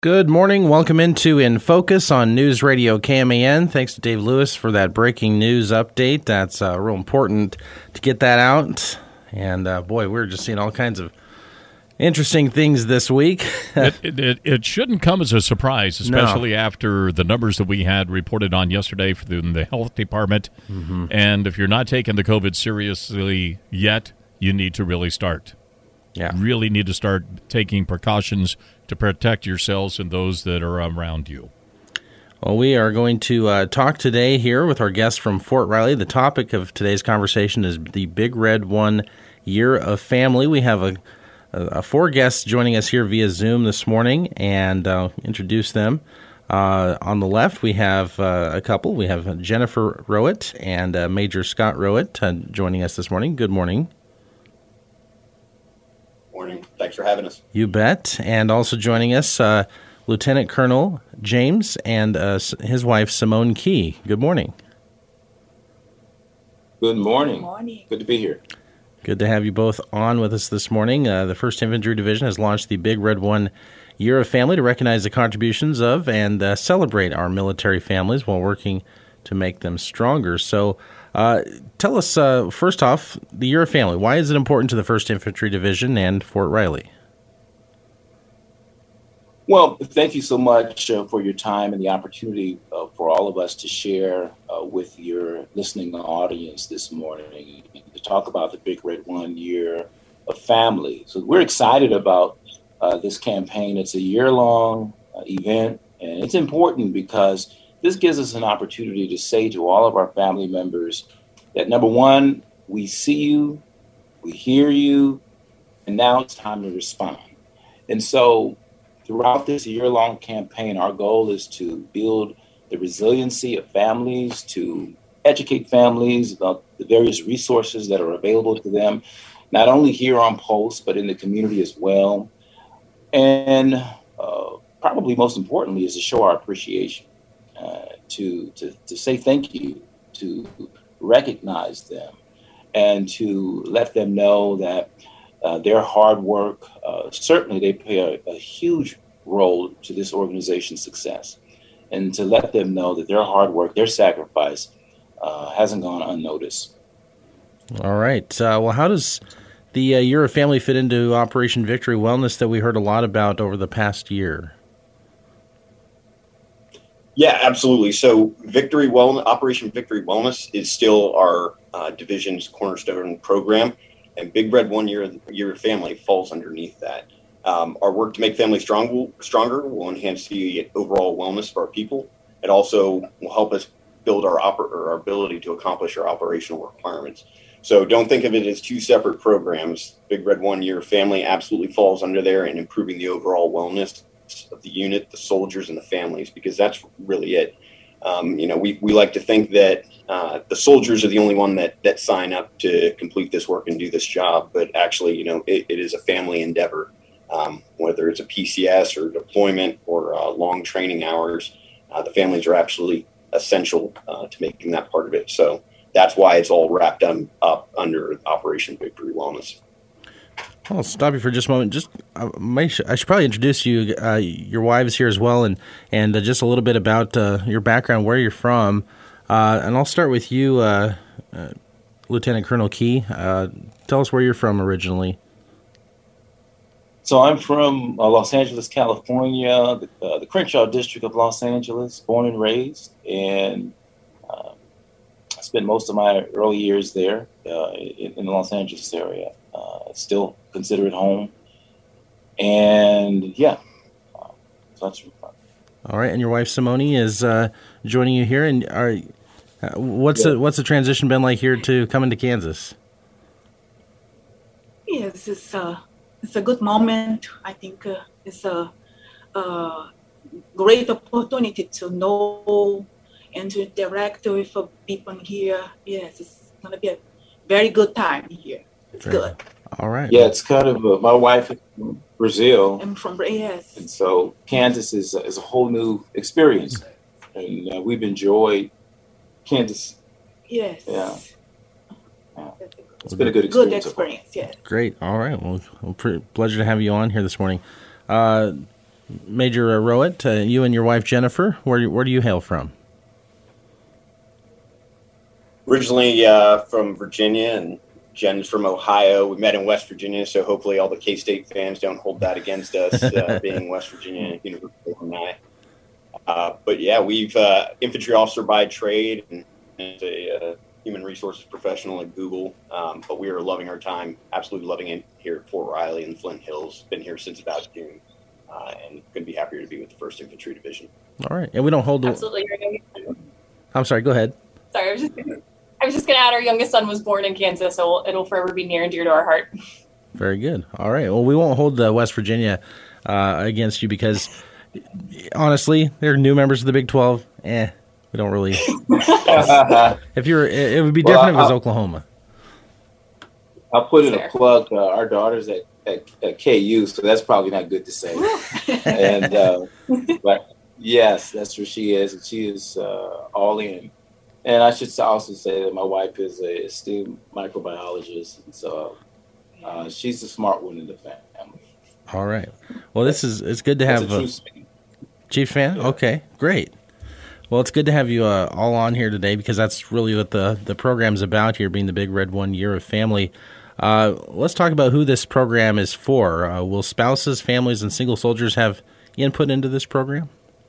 Good morning. Welcome into In Focus on News Radio KMAN. Thanks to Dave Lewis for that breaking news update. That's real important to get that out. And boy, we're just seeing all kinds of interesting things this week. It shouldn't come as a surprise, especially after the numbers that we had reported on yesterday from the health department. Mm-hmm. And if you're not taking the COVID seriously yet, you need to really start. Yeah. Really need to start taking precautions to protect yourselves and those that are around you. Well, we are going to talk today here with our guest from Fort Riley. The topic of today's conversation is the Big Red One Year of Family. We have four guests joining us here via Zoom this morning, and introduce them. On the left, we have a couple. We have Jennifer Rowett and Major Scott Rowett joining us this morning. Good morning. Morning. Thanks for having us. You bet. And also joining us, Lieutenant Colonel James and his wife, Simone Key. Good morning. Good morning. Good morning. Good to be here. Good to have you both on with us this morning. The 1st Infantry Division has launched the Big Red One Year of Family to recognize the contributions of and celebrate our military families while working to make them stronger. So tell us, first off, the Year of Family. Why is it important to the 1st Infantry Division and Fort Riley? Well, thank you so much for your time and the opportunity for all of us to share with your listening audience this morning to talk about the Big Red One Year of Family. So we're excited about this campaign. It's a year-long event, and it's important because this gives us an opportunity to say to all of our family members that, number one, we see you, we hear you, and now it's time to respond. And so throughout this year-long campaign, our goal is to build the resiliency of families, to educate families about the various resources that are available to them, not only here on post, but in the community as well. And probably most importantly is to show our appreciation, to say thank you, to recognize them, and to let them know that their hard work, certainly they play a huge role to this organization's success, and to let them know that their hard work, their sacrifice hasn't gone unnoticed. All right. Well, how does the Year of Family fit into Operation Victory Wellness that we heard a lot about over the past year? Yeah, absolutely. So Operation Victory Wellness is still our division's cornerstone program, and Big Red One Year of Family falls underneath that. Our work to make families stronger will enhance the overall wellness of our people. It also will help us build our ability to accomplish our operational requirements. So don't think of it as two separate programs. Big Red One Year of Family absolutely falls under there, and improving the overall wellness of the unit, the soldiers, and the families, because that's really it. We like to think that the soldiers are the only one that sign up to complete this work and do this job, but actually, it is a family endeavor. Whether it's a PCS or deployment or long training hours, the families are absolutely essential to making that part of it. So that's why it's all wrapped up under Operation Victory Wellness. I'll stop you for just a moment. I should probably introduce you, your wives here as well, and just a little bit about your background, where you're from. And I'll start with you, Lieutenant Colonel Key. Tell us where you're from originally. So I'm from Los Angeles, California, the Crenshaw district of Los Angeles, born and raised, and I spent most of my early years there in the Los Angeles area. Still consider it home. And so that's really fun. All right, and your wife Simone is joining you here. And what's the transition been like here to coming to Kansas? Yes, it's a good moment. I think it's a great opportunity to know and to interact with people here. Yes, it's going to be a very good time here. It's good. All right. Yeah, it's kind of my wife is from Brazil. I'm from Brazil. And so Kansas is a whole new experience, and we've enjoyed Kansas. Yes. Yeah. It's been a good experience. Good experience, yes. Great. All right. Well, pleasure to have you on here this morning. Major Rowett, you and your wife Jennifer, where do you hail from? Originally from Virginia, and Jen's from Ohio. We met in West Virginia, so hopefully all the K-State fans don't hold that against us, being West Virginia University alumni. But yeah, we've infantry officer by trade and a human resources professional at Google. But we are loving our time, absolutely loving it here at Fort Riley in the Flint Hills. Been here since about June, and couldn't be happier to be with the 1st Infantry Division. All right, and we don't hold. Absolutely. I'm sorry. Go ahead. Sorry, I was just going to add our youngest son was born in Kansas, so it'll forever be near and dear to our heart. Very good. All right. Well, we won't hold West Virginia against you because, honestly, they're new members of the Big 12. We don't really. It would be different if it was Oklahoma. I'll put in a plug. Our daughter's at KU, so that's probably not good to say. And but yes, that's where she is, and she is all in. And I should also say that my wife is a esteemed microbiologist, and so she's the smart one in the family. All right. Well, it's good to have Chiefs fan. Yeah. Okay, great. Well, it's good to have you all on here today because that's really what the program's about here, being the Big Red 1 Year of Family. Let's talk about who this program is for. Will spouses, families, and single soldiers have input into this program?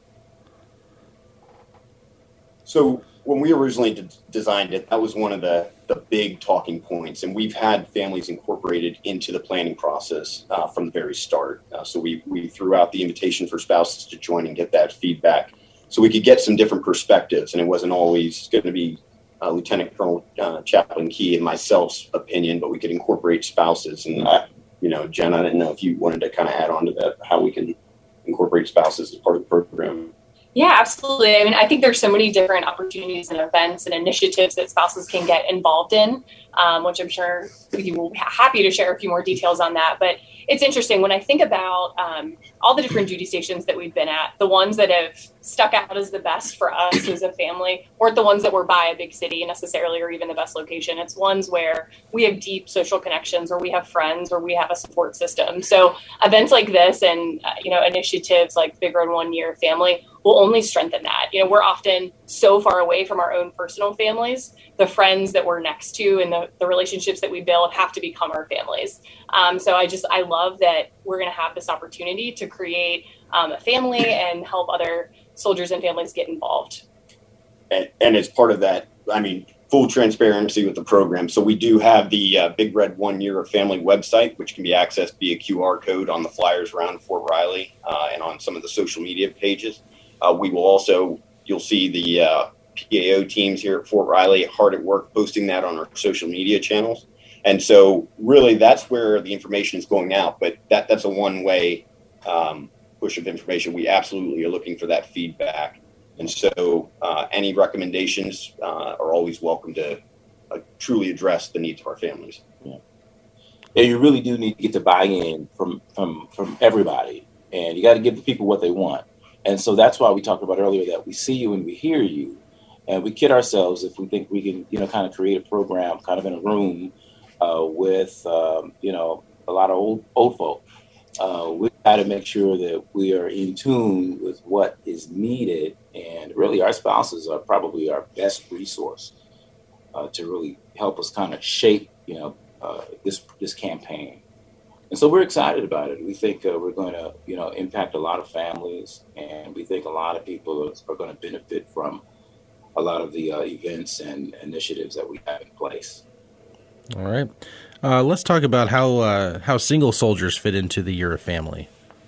So when we originally designed it, that was one of the big talking points, and we've had families incorporated into the planning process from the very start. So we threw out the invitation for spouses to join and get that feedback so we could get some different perspectives, and it wasn't always going to be Lieutenant Colonel Chaplain Key and myself's opinion, but we could incorporate spouses. And, Jen, I didn't know if you wanted to kind of add on to that, how we can incorporate spouses as part of the program. Yeah, absolutely. I mean, I think there's so many different opportunities and events and initiatives that spouses can get involved in, which I'm sure you will be happy to share a few more details on that. But it's interesting when I think about all the different duty stations that we've been at, the ones that have stuck out as the best for us as a family weren't the ones that were by a big city necessarily or even the best location. It's ones where we have deep social connections, or we have friends, or we have a support system. So events like this and, initiatives like Big Red 1 Year Family will only strengthen that. We're often so far away from our own personal families. The friends that we're next to and the relationships that we build have to become our families. So I love that we're going to have this opportunity to create a family and help other soldiers and families get involved. And as part of that, full transparency with the program. So we do have the Big Red 1 Year of Family website, which can be accessed via QR code on the flyers around Fort Riley and on some of the social media pages. We will also, you'll see the PAO teams here at Fort Riley hard at work posting that on our social media channels. And so really that's where the information is going out, but that's a one-way push of information. We absolutely are looking for that feedback. And so any recommendations are always welcome to truly address the needs of our families. Yeah, you really do need to get the buy-in from everybody, and you got to give the people what they want. And so that's why we talked about earlier that we see you and we hear you, and we kid ourselves if we think we can, kind of create a program kind of in a room with, a lot of old folk. We got to make sure that we are in tune with what is needed, and really our spouses are probably our best resource to really help us kind of shape, this campaign. And so we're excited about it. We think we're going to, impact a lot of families, and we think a lot of people are going to benefit from a lot of the events and initiatives that we have in place. All right. Let's talk about how single soldiers fit into the Year of Family.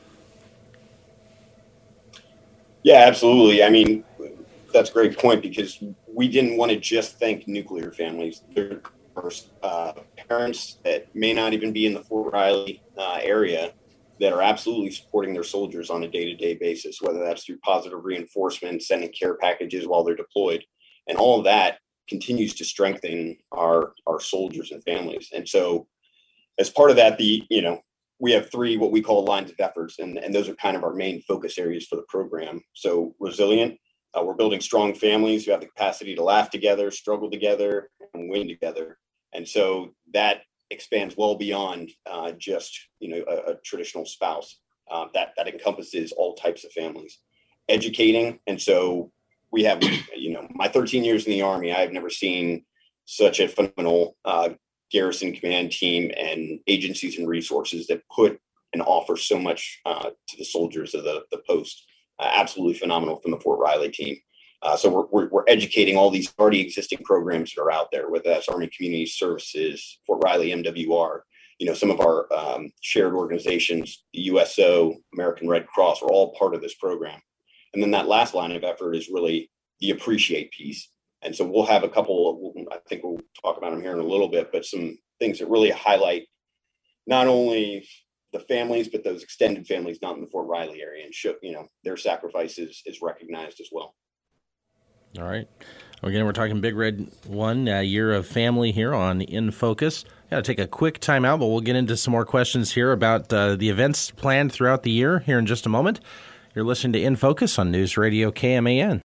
Yeah, absolutely. That's a great point, because we didn't want to just thank nuclear families. There are parents that may not even be in the Fort Riley area that are absolutely supporting their soldiers on a day-to-day basis, whether that's through positive reinforcement, sending care packages while they're deployed, and all of that continues to strengthen our soldiers and families. And so as part of that, we have three what we call lines of efforts, and those are kind of our main focus areas for the program. So resilient, we're building strong families who have the capacity to laugh together, struggle together, and win together. And so that expands well beyond just a traditional spouse. that encompasses all types of families. Educating, and so we have, my 13 years in the Army, I've never seen such a phenomenal garrison command team and agencies and resources that put and offer so much to the soldiers of the post. Absolutely phenomenal from the Fort Riley team. So we're educating all these already existing programs that are out there, whether that's Army Community Services, Fort Riley MWR, some of our shared organizations, the USO, American Red Cross, are all part of this program. And then that last line of effort is really the appreciate piece. And so we'll have a couple, I think we'll talk about them here in a little bit, but some things that really highlight not only the families, but those extended families not in the Fort Riley area, and show, their sacrifice is recognized as well. All right. Again, we're talking Big Red 1 year of family here on In Focus. Got to take a quick time out, but we'll get into some more questions here about the events planned throughout the year here in just a moment. You're listening to In Focus on News Radio KMAN.